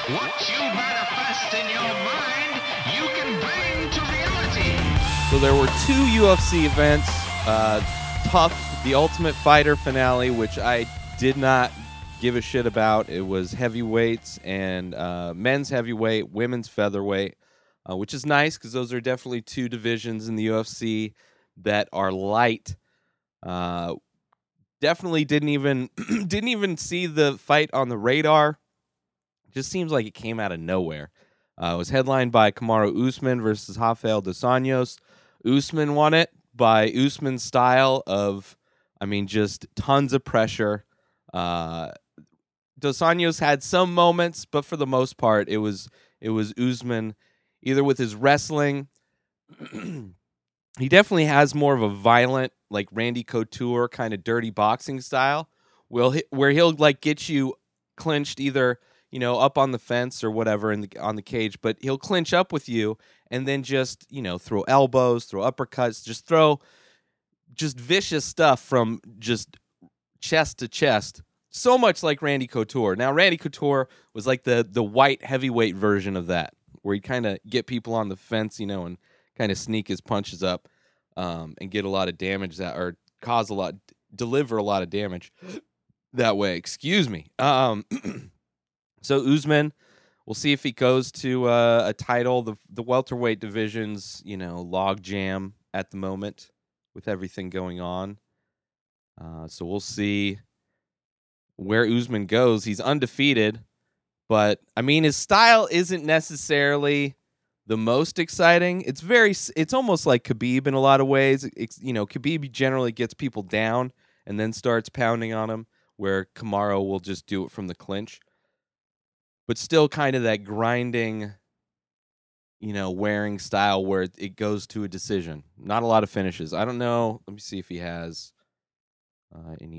What you manifest in your mind, you can bring to reality. So there were two UFC events. Tough, the Ultimate Fighter finale, which I did not give a shit about. It was heavyweights and men's heavyweight, women's featherweight, which is nice because those are definitely two divisions in the UFC that are light. Definitely didn't even see the fight on the radar. Just seems like it came out of nowhere. It was headlined by Kamaru Usman versus Rafael dos Anjos. Usman won it by Usman's style of, just tons of pressure. Dos Anjos had some moments, but for the most part, it was Usman, either with his wrestling. He definitely has more of a violent, like Randy Couture kind of dirty boxing style, where he'll like get you clinched either up on the fence or whatever on the cage, but he'll clinch up with you and then just throw elbows, throw uppercuts, just throw vicious stuff from just chest to chest. So much like Randy Couture. Now, Randy Couture was like the white heavyweight version of that, where he'd kind of get people on the fence, and kind of sneak his punches up and get a lot of damage or deliver a lot of damage that way. Excuse me. So Usman, we'll see if he goes to a title. The welterweight division's, log jam at the moment with everything going on. So we'll see where Usman goes. He's undefeated, but his style isn't necessarily the most exciting. It's almost like Khabib in a lot of ways. Khabib generally gets people down and then starts pounding on them, where Kamaru will just do it from the clinch. But still kind of that grinding, wearing style where it goes to a decision. Not a lot of finishes. I don't know. Let me see if he has any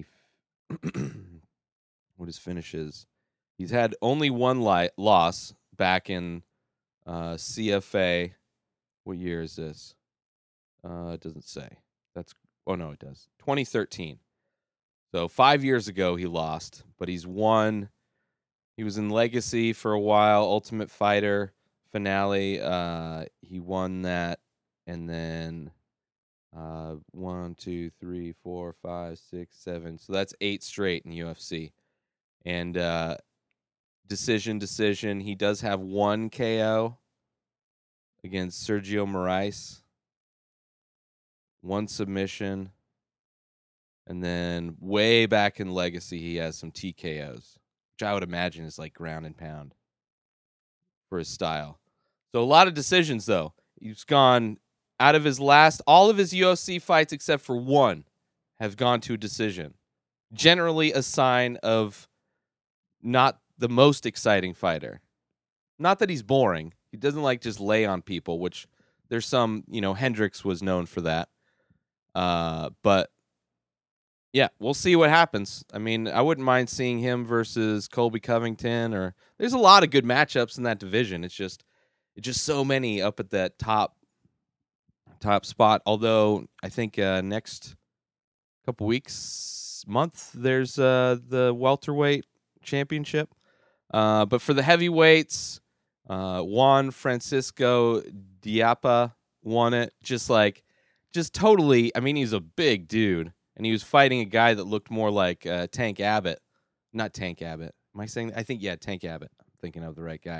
what his finishes. He's had only one loss back in CFA. What year is this? It doesn't say. No, it does. 2013. So 5 years ago he lost, but he's won. He was in Legacy for a while, Ultimate Fighter finale. He won that, and then 1, 2, 3, 4, 5, 6, 7. So that's 8 straight in UFC. And decision. He does have one KO against Sergio Moraes, one submission, and then way back in Legacy he has some TKOs, which I would imagine is like ground and pound for his style. So a lot of decisions, though. He's gone out of all of his UFC fights except for one have gone to a decision. Generally a sign of not the most exciting fighter. Not that he's boring. He doesn't like just lay on people, which there's some, Hendricks was known for that. But yeah, we'll see what happens. I wouldn't mind seeing him versus Colby Covington, there's a lot of good matchups in that division. It's just so many up at that top spot. Although I think next couple month, there's the welterweight championship. But for the heavyweights, Juan Francisco Diapa won it. Just totally. He's a big dude. And he was fighting a guy that looked more like Tank Abbott. Not Tank Abbott. Am I saying? I think, yeah, Tank Abbott. I'm thinking of the right guy.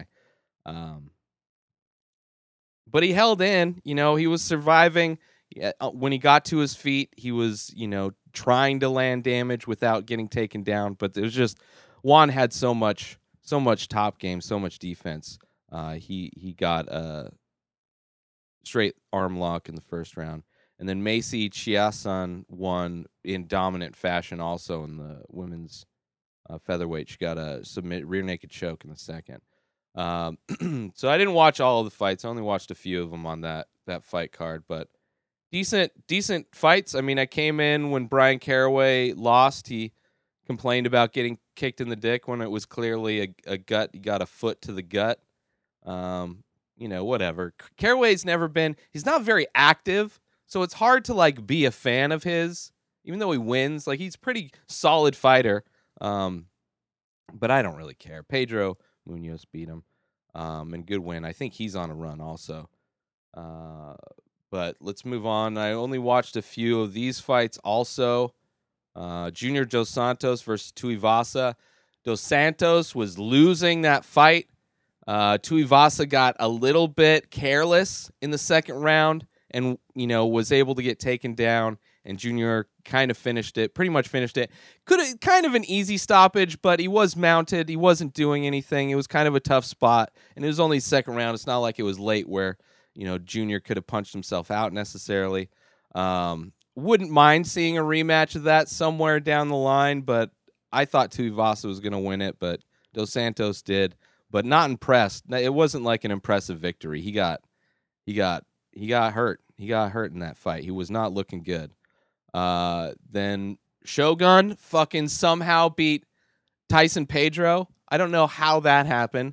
But he held in. He was surviving. When he got to his feet, he was, trying to land damage without getting taken down. But it was just, Juan had so much top game, so much defense. He got a straight arm lock in the first round. And then Macy Chiasson won in dominant fashion also in the women's featherweight. She got a rear naked choke in the second. So I didn't watch all of the fights. I only watched a few of them on that fight card. But decent fights. I came in when Brian Caraway lost. He complained about getting kicked in the dick when it was clearly a gut. He got a foot to the gut. Whatever. Caraway's he's not very active. So it's hard to be a fan of his, even though he wins. He's a pretty solid fighter, but I don't really care. Pedro Munoz beat him. And good win. I think he's on a run also. But let's move on. I only watched a few of these fights also. Junior Dos Santos versus Tuivasa. Dos Santos was losing that fight. Tuivasa got a little bit careless in the second round and, was able to get taken down. And Junior kind of pretty much finished it. Kind of an easy stoppage, but he was mounted. He wasn't doing anything. It was kind of a tough spot. And it was only second round. It's not like it was late where, Junior could have punched himself out necessarily. Wouldn't mind seeing a rematch of that somewhere down the line, but I thought Tuivasa was going to win it, but Dos Santos did. But not impressed. It wasn't like an impressive victory. He got hurt. He got hurt in that fight. He was not looking good. Then Shogun fucking somehow beat Tyson Pedro. I don't know how that happened.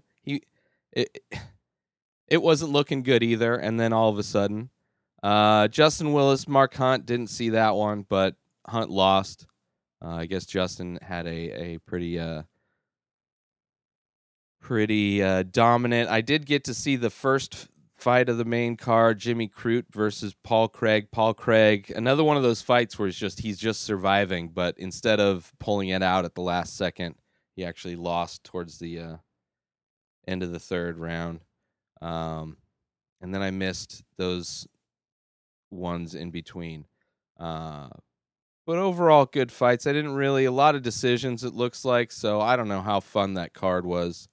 It wasn't looking good either. And then all of a sudden, Justin Willis, Mark Hunt, didn't see that one, but Hunt lost. I guess Justin had a pretty dominant. I did get to see the first fight of the main card, Jimmy Crute versus Paul Craig. Paul Craig, another one of those fights where he's just surviving, but instead of pulling it out at the last second, he actually lost towards the end of the third round. And then I missed those ones in between. But overall, good fights. A lot of decisions, it looks like, so I don't know how fun that card was.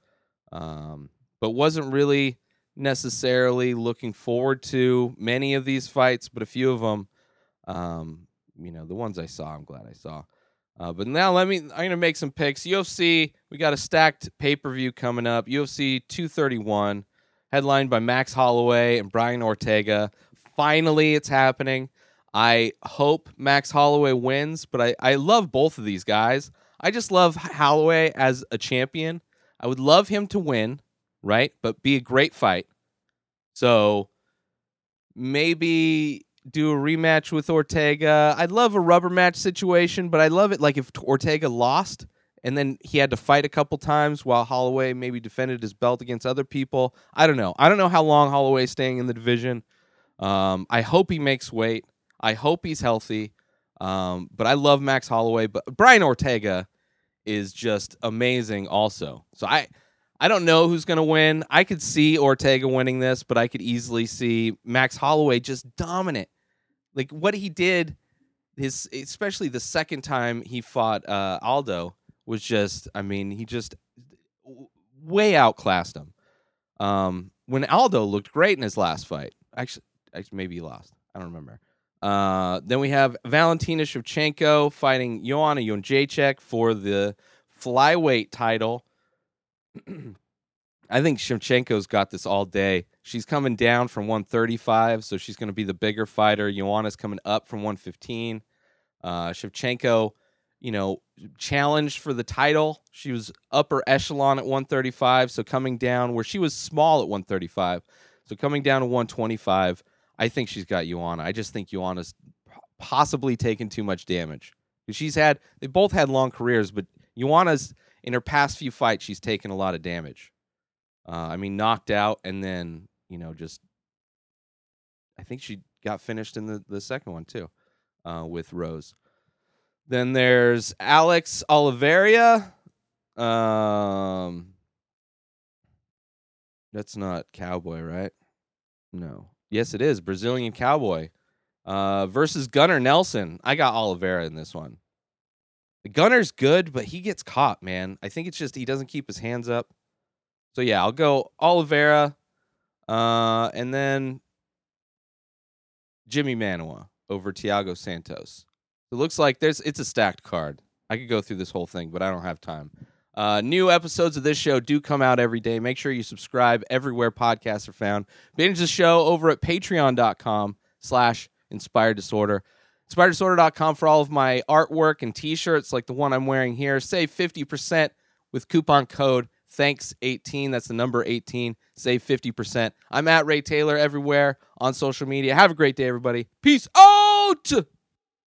But wasn't really necessarily looking forward to many of these fights, but a few of them, the ones I saw, I'm glad I saw. But now I'm going to make some picks. UFC, we got a stacked pay-per-view coming up. UFC 231, headlined by Max Holloway and Brian Ortega. Finally, it's happening. I hope Max Holloway wins, but I love both of these guys. I just love Holloway as a champion. I would love him to win, right? But be a great fight. So maybe do a rematch with Ortega. I'd love a rubber match situation, but I love it like if Ortega lost and then he had to fight a couple times while Holloway maybe defended his belt against other people. I don't know. I don't know how long Holloway's staying in the division. I hope he makes weight. I hope he's healthy. But I love Max Holloway. But Brian Ortega is just amazing also. So I don't know who's going to win. I could see Ortega winning this, but I could easily see Max Holloway just dominant. Like what he did, especially the second time he fought Aldo, was just, he just way outclassed him. When Aldo looked great in his last fight. Actually maybe he lost. I don't remember. Then we have Valentina Shevchenko fighting Joanna Jędrzejczyk for the flyweight title. I think Shevchenko's got this all day. She's coming down from 135, so she's going to be the bigger fighter. Joanna's coming up from 115. Shevchenko, challenged for the title. She was upper echelon at 135, so coming down where she was small at 135. So coming down to 125, I think she's got Joanna. I just think Joanna's possibly taken too much damage. They both had long careers, but Joanna's, in her past few fights, she's taken a lot of damage. Knocked out, and then, I think she got finished in the second one, too, with Rose. Then there's Alex Oliveira. That's not Cowboy, right? No. Yes, it is. Brazilian Cowboy versus Gunnar Nelson. I got Oliveira in this one. The Gunner's good, but he gets caught, man. I think it's just he doesn't keep his hands up. So, yeah, I'll go Oliveira and then Jimmy Manuwa over Thiago Santos. It looks like it's a stacked card. I could go through this whole thing, but I don't have time. New episodes of this show do come out every day. Make sure you subscribe everywhere podcasts are found. Binge the show over at patreon.com/Inspired Disorder. InspiredDisorder.com for all of my artwork and t-shirts like the one I'm wearing here. Save 50% with coupon code THANKS18. That's the number 18. Save 50%. I'm at Ray Taylor everywhere on social media. Have a great day, everybody. Peace out!